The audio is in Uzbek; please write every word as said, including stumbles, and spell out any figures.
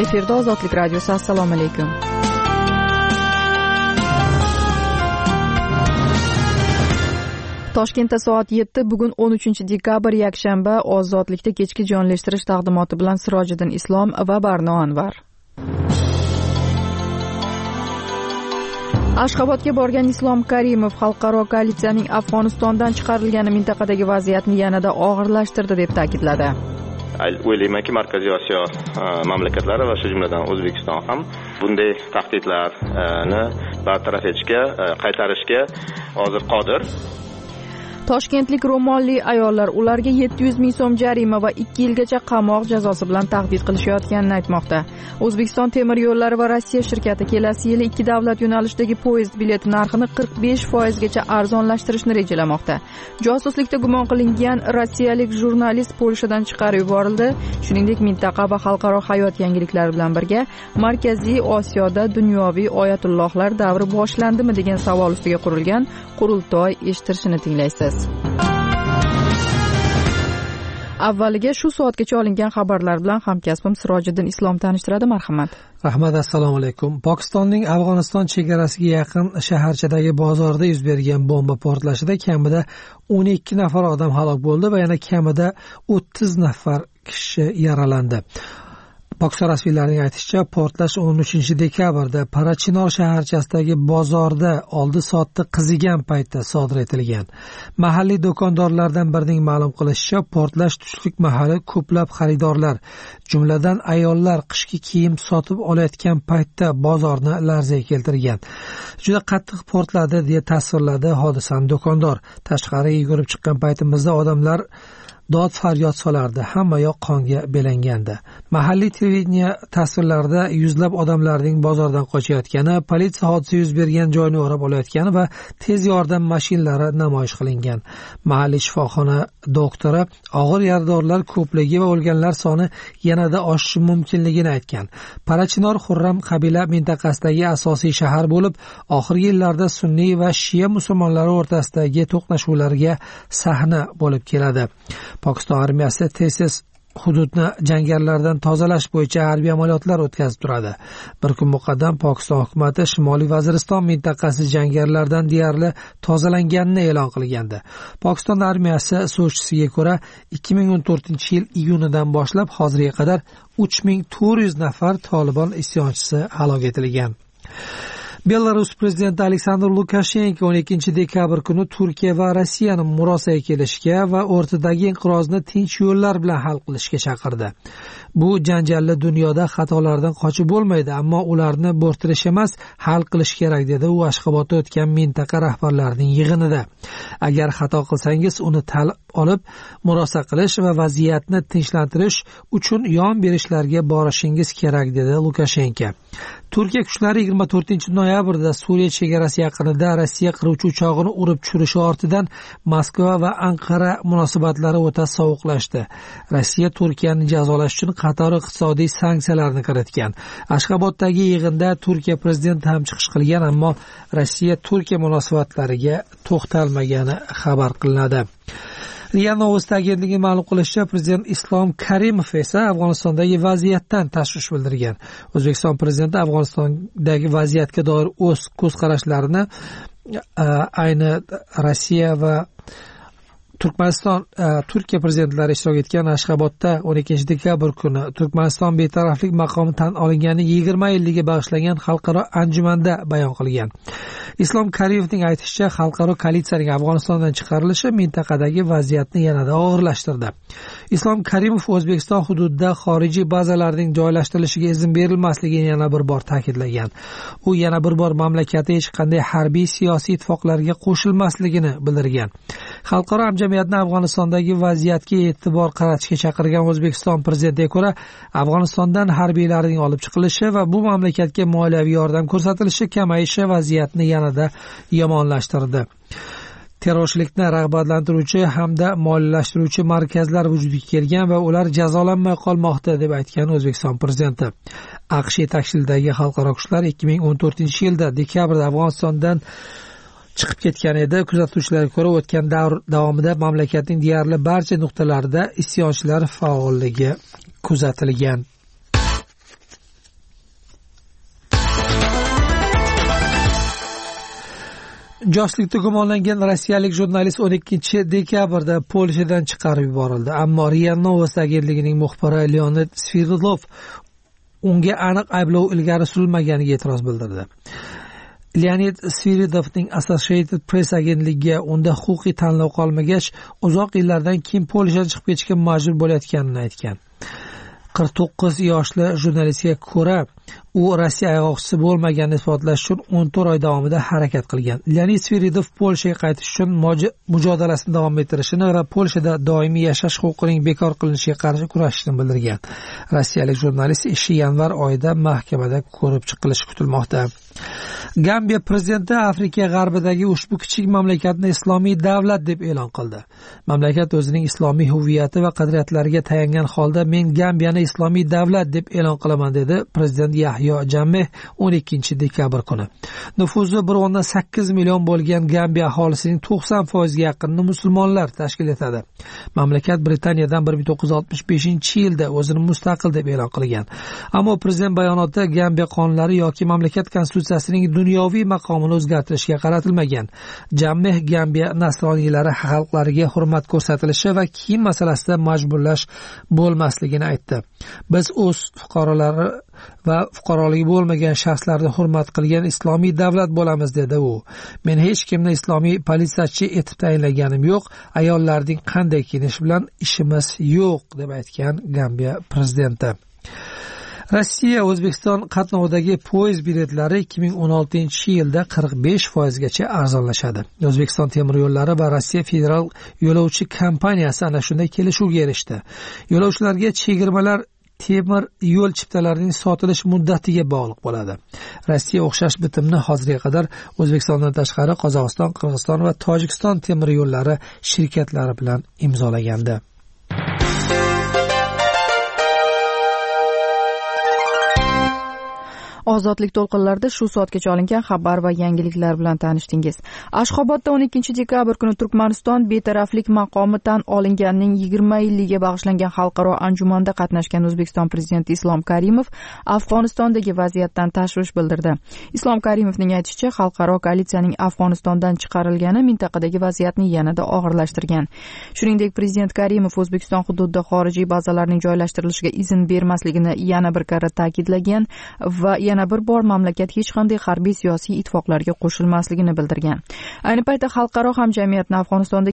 Efirda Ozodlik radiosi. Assalomu alaykum. Toshkentda soat yetti, bugun o'n uchinchi dekabr yakshanba. Ozodlikda kechki jonlashtirish taqdimoti bilan Sirojiddin Islom va Barno Anvar. Ashxobodga borgan Islom Karimov xalqaro koalitsiyaning Afg'onistondan chiqarilgani mintaqadagi vaziyatni yanada og'irlashtirdi deb ta'kidladi. O'ylaymanki, Markaziy Osiyo mamlakatlari va shu jumladan O'zbekiston ham bunday tahdidlarni bartaraf etishga, qaytarishga hozir qodir. Toshkentlik ro'molli ayollar ularga yetti yuz ming so'm jarima va ikki yilgacha qamoq jazosi bilan tahdid qilishayotganini aytmoqda. O'zbekiston temir yo'llari va Rossiya shirkati kelasi yili ikki davlat yo'nalishidagi poyezd bileti narxini qirq besh foizgacha arzonlashtirishni rejalamoqda. Josuslikda gumon qilingan rossiyalik jurnalist Polshadan chiqarib yuborildi. Shuningdek, mintaqa va xalqaro hayot yangiliklari bilan birga Markaziy Osiyoda dunyoviy oyatullohlar davri boshlandimi degan savol ustiga qurilgan qurultoy eshittirishini tinglaysiz. Avvaliga shu soatgacha olingan xabarlar bilan hamkasbim Sirojiddin Islom tanishtiradi. Marhamat. Rahmat, assalomu alaykum. Pokistonning Afg'oniston chegarasiga yaqin shaharchadagi bozorda yuz bergan bomba portlashida kamida o'n ikki nafar odam halok bo'ldi va yana kamida o'ttiz nafar kishi yaralandi. Pokiston rasmiylarining aytishicha, portlash o'n uchinchi dekabrda Parachinor shaharchasidagi bozorda oldi soatda qizigan paytda sodir etilgan. Mahalliy do'kondorlardan birining ma'lum qilishicha, portlash tushlik mahali ko'plab xaridorlar, jumladan ayollar qishki kiyim sotib olayotgan paytda bozorni larzaga keltirgan. Juda qattiq portladi deya tasvirladi hodisani do'kondor. Tashqariga yugurib chiqqan paytimizda odamlar dod faryod solardi, hamma yoq qonga belangandi. Mahalliy televideniya tasvirlarida yuzlab odamlarning bozordan qochayotgani, politsiya hodisa yuz bergan joyni o'rab olayotgani va tez yordam mashinalari namoyish qilingan. Mahalliy shifoxona doktori og'ir yaradorlar ko'pligi va o'lganlar soni yanada oshishi mumkinligini aytgan. Parachinor Xurram qabila mintaqasidagi asosiy shahar bo'lib, oxirgi yillarda sunniy va shiya musulmonlari o'rtasidagi to'qnashuvlarga sahna bo'lib keladi. Pokiston armiyasi tez-tez hududni jangarilardan tozalash bo'yicha harbiy amaliyotlar o'tkazib turadi. Bir kun muqaddam Pokiston hukumati Shimoliy Vaziriston mintaqasi jangarilardan deyarli tozalanganini e'lon qilgandi. Pokiston armiyasi so'zchisiga ko'ra, ikki ming o'n to'rtinchi yil iyunidan boshlab hozirga qadar uch ming to'rt yuz nafar Tolibon isyonchisi halok etilgan. Belarus prezidenti Aleksandr Lukashenko o'n ikkinchi dekabr kuni Turkiya va Rossiyani murosaga kelishga va o'rtadagi inqirozni tinch yo'llar bilan hal qilishga chaqirdi. Bu janjalli dunyoda xatolardan qochib bo'lmaydi, ammo ularni bo'rttirish emas, hal qilish kerak dedi u Ashxobodda o'tgan mintaqa rahbarlarining yig'inida. Agar xato qilsangiz, uni tan olib murosa qilish va vaziyatni tinchlantirish uchun yon berishlarga borishingiz kerak dedi Lukashenko. Turkiya kuchlari yigirma to'rtinchi noyabrda Suriya chegarasi yaqinida Rossiya qiruvchi uchog'ini urib tushirishi ortidan Moskva va Anqara munosabatlari o'ta sovuqlashdi. Rossiya Turkiyani jazolash uchun qator iqtisodiy sanksiyalarni kiritgan. Ashxoboddagi yig'inda Turkiya prezidenti ham chiqish qilgan, ammo Rossiya Turkiya munosabatlariga to'xtalmagani xabar qilinadi. Ria Novosti agentligi ma'lum qilishicha, prezident Islom Karimov esa Afg'onistondagi vaziyatdan tashvish bildirgan. O'zbekiston prezidenti Afg'onistondagi vaziyatga doir o'z ko'z qarashlarini ayni Rossiya va Turkmaniston Turkiya prezidentlari ishtirok etgan Ashxobodda o'n ikkinchi dekabr kuni Turkmaniston betaraflik maqomi tan olinganining yigirma yilligiga bag'ishlangan xalqaro anjumanda bayon qilgan. Islom Karimovning aytishicha, xalqaro koalitsiyaning Afg'onistondan chiqarilishi mintaqadagi vaziyatni yanada og'irlashtirdi. Islom Karimov O'zbekiston hududida xorijiy bazalarning joylashtirilishiga izn berilmasligini yana bir bor ta'kidlagan. U yana bir bor mamlakati hech qanday harbiy siyosiy ittifoqlarga qo'shilmasligini bildirgan. Xalqaro jamiyatni Afg'onistondagi vaziyatga e'tibor qaratishga chaqirgan O'zbekiston prezidentiga ko'ra, Afg'onistondan harbiylarning olib chiqilishi va bu mamlakatga moliyaviy yordam ko'rsatilishi kamayishi vaziyatni yanada yomonlashtirdi. Terrorchilikni rag'batlantiruvchi hamda moliyalashtiruvchi markazlar vujudga kelgan va ular jazolanmay qolmoqda deb aytgan O'zbekiston prezidenti. AQSh yetakchiligidagi xalqaro kuchlar ikki ming o'n to'rtinchi yilda dekabrda Afg'onistondan chiqib ketgan edi. Kuzatuvchilarga ko'ra, o'tgan davr davomida mamlakatning deyarli barcha nuqtalarida isyonchilar faolligi kuzatilgan. Josuslikda gumonlangan rossiyalik jurnalist o'n ikkinchi dekabrda Polshadan chiqarib yuborildi, ammo RIA Novosti agentligining muxbiri Leonid Sviridov unga aniq ayblov ilgari surilmaganiga e'tiroz bildirdi. Leonid Sviridovning Associated Press agentligiga unda huquqiy tanlov qolmagach, uzoq yillardan keyin Polshadan chiqib ketishga majbur bo'layotganini aytgan. qirq to'qqiz yoshli jurnalistga ko'ra, u Rossiya ayg'oqchisi bo'lmaganini isbotlash uchun o'n to'rt oy davomida harakat qilgan. Leonid Sviridov Polshaga qaytish uchun mujodalasini davom ettirishini va Polshada doimiy yashash huquqining bekor qilinishiga qarshi kurashishini bildirgan. Rossiyalik jurnalist ishi yanvar oyida mahkamada ko'rib chiqilishi kutilmoqda. Gambiya prezidenti Afrika g'arbidagi ushbu kichik mamlakatni islomiy davlat deb e'lon qildi. Mamlakat o'zining islomiy huviyati va qadriyatlariga tayangan holda men Gambiyani islomiy davlat deb e'lon qilaman dedi prezident Yahyo Jammeh o'n ikkinchi dekabr kuni. Nufuzi bir o'ndan sakkiz million bo'lgan Gambiya aholisining to'qson foiziga yaqinini musulmonlar tashkil etadi. Mamlakat Britaniyadan bir ming to'qqiz yuz oltmish beshinchi yilda o'zini mustaqil deb e'lon qilgan. Ammo prezident bayonotida Gambiya qonunlari yoki mamlakat konstitutsiyasining dunyoviy maqomini o'zgartirishga qaratilmagan. Jammeh Gambiya nasroniylari xalqlariga hurmat ko'rsatilishi va kiyim masalasida majburlash bo'lmasligini aytdi. Biz o'z fuqarolari va fuqaroligi bo'lmagan shaxslarni hurmat qilgan islomiy davlat bo'lamiz dedi u. Men hech kimni islomiy politsiyachi etib tayinlaganim yo'q, ayollarning qanday kiyinishi bilan ishimiz yo'q deb aytgan Gambiya prezidenti. Rossiya O'zbekiston qatnovidagi poyezd biletlari ikki ming o'n oltinchi yilda qirq besh foizgacha arzonlashadi. O'zbekiston temir yo'llari va Rossiya federal yo'lovchi kompaniyasi ana shunday kelishuvga erishdi. Yo'lovchilarga chegirmalar temir yo'l chiptalarining sotilish muddatiga bog'liq bo'ladi. Rossiya o'xshash bitimni hozirga qadar O'zbekistondan tashqari Qozog'iston, Qirg'iziston va Tojikiston temir yo'llari shirkatlari bilan imzolagandi. Ozodlik to'lqinlarida shu soatgacha olingan xabar va yangiliklar bilan tanishdingiz. Ashxobodda o'n ikkinchi dekabr kuni Turkmaniston betaraflik maqomi tan olinganining yigirma yilligiga bag'ishlangan xalqaro anjumanda qatnashgan O'zbekiston prezidenti Islom Karimov Afg'onistondagi vaziyatdan tashvish bildirdi. Islom Karimovning aytishicha, xalqaro koalitsiyaning Afg'onistondan chiqarilgani mintaqadagi vaziyatni yanada og'irlashtirgan. Shuningdek, prezident Karimov O'zbekiston hududida xorijiy bazalarning joylashtirilishiga izn bermasligini yana bir karra ta'kidlagan va yana bir bor mamlakat hech qanday harbiy siyosiy ittifoqlarga qo'shilmasligini bildirgan. Ayni paytda xalqaro hamjamiyatni Afg'onistonda